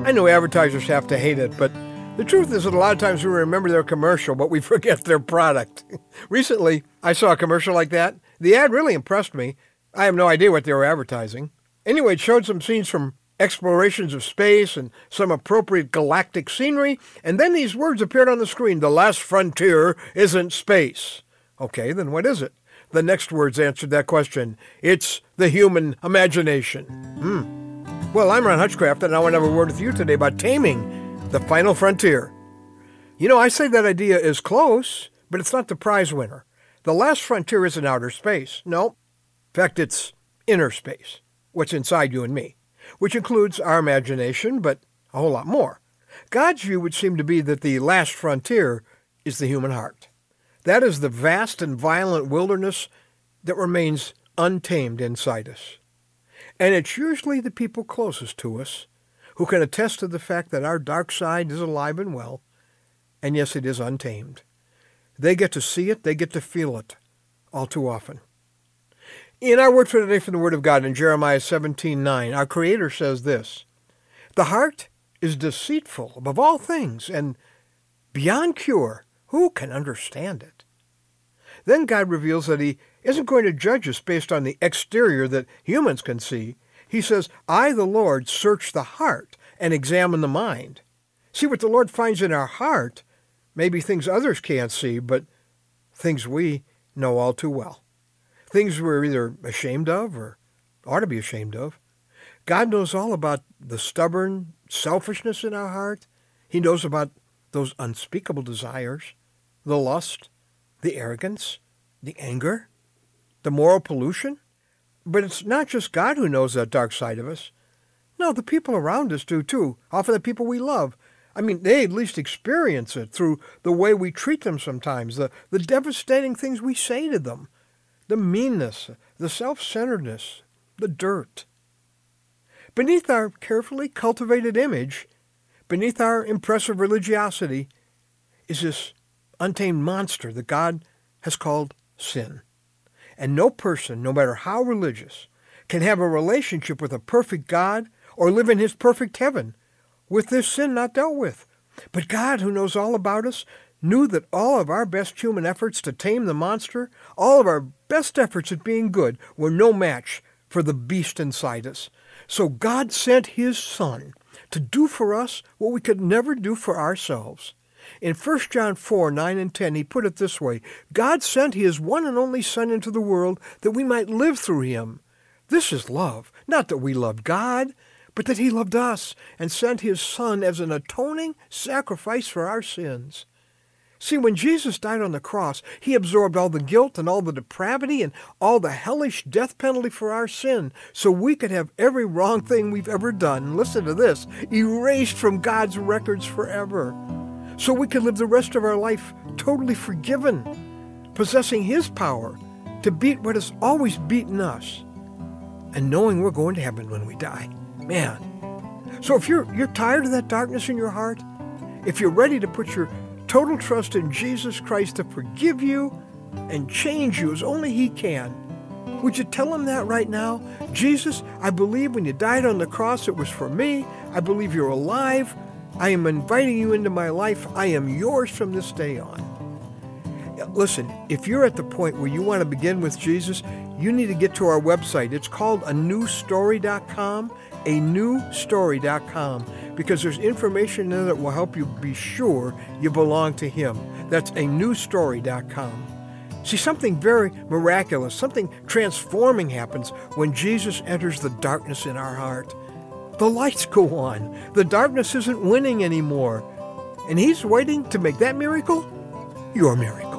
I know advertisers have to hate it, but the truth is that a lot of times we remember their commercial, but we forget their product. Recently, I saw a commercial like that. The ad really impressed me. I have no idea what they were advertising. Anyway, it showed some scenes from explorations of space and some appropriate galactic scenery, and then these words appeared on the screen: "The last frontier isn't space." Okay, then what is it? The next words answered that question. It's the human imagination. Well, I'm Ron Hutchcraft, and I want to have a word with you today about taming the final frontier. You know, I say that idea is close, but it's not the prize winner. The last frontier isn't outer space. No. In fact, it's inner space, what's inside you and me, which includes our imagination, but a whole lot more. God's view would seem to be that the last frontier is the human heart. That is the vast and violent wilderness that remains untamed inside us. And it's usually the people closest to us who can attest to the fact that our dark side is alive and well, and yes, it is untamed. They get to see it, they get to feel it all too often. In our word for today from the Word of God in Jeremiah 17:9, our Creator says this: "The heart is deceitful above all things and beyond cure. Who can understand it?" Then God reveals that He isn't going to judge us based on the exterior that humans can see. He says, "I, the Lord, search the heart and examine the mind." See, what the Lord finds in our heart may be things others can't see, but things we know all too well. Things we're either ashamed of or ought to be ashamed of. God knows all about the stubborn selfishness in our heart. He knows about those unspeakable desires, the lust, the arrogance, the anger, the moral pollution. But it's not just God who knows that dark side of us. No, the people around us do too. Often the people we love. I mean, they at least experience it through the way we treat them sometimes, the devastating things we say to them, the meanness, the self-centeredness, the dirt. Beneath our carefully cultivated image, beneath our impressive religiosity, is this untamed monster that God has called sin. And no person, no matter how religious, can have a relationship with a perfect God or live in His perfect heaven with this sin not dealt with. But God, who knows all about us, knew that all of our best human efforts to tame the monster, all of our best efforts at being good, were no match for the beast inside us. So God sent His Son to do for us what we could never do for ourselves. In 1 John 4:9 and 10, He put it this way: "God sent His one and only Son into the world that we might live through Him. This is love, not that we loved God, but that He loved us and sent His Son as an atoning sacrifice for our sins." See, when Jesus died on the cross, He absorbed all the guilt and all the depravity and all the hellish death penalty for our sin, so we could have every wrong thing we've ever done, listen to this, erased from God's records forever. So we could live the rest of our life totally forgiven, possessing His power to beat what has always beaten us, and knowing we're going to heaven when we die. Man. So if you're tired of that darkness in your heart, if you're ready to put your total trust in Jesus Christ to forgive you and change you as only He can, would you tell Him that right now? Jesus, I believe when you died on the cross it was for me. I believe you're alive. I am inviting you into my life. I am yours from this day on. Listen, if you're at the point where you want to begin with Jesus, you need to get to our website. It's called anewstory.com, anewstory.com, because there's information in it that will help you be sure you belong to Him. That's anewstory.com. See, something very miraculous, something transforming happens when Jesus enters the darkness in our heart. The lights go on. The darkness isn't winning anymore. And He's waiting to make that miracle your miracle.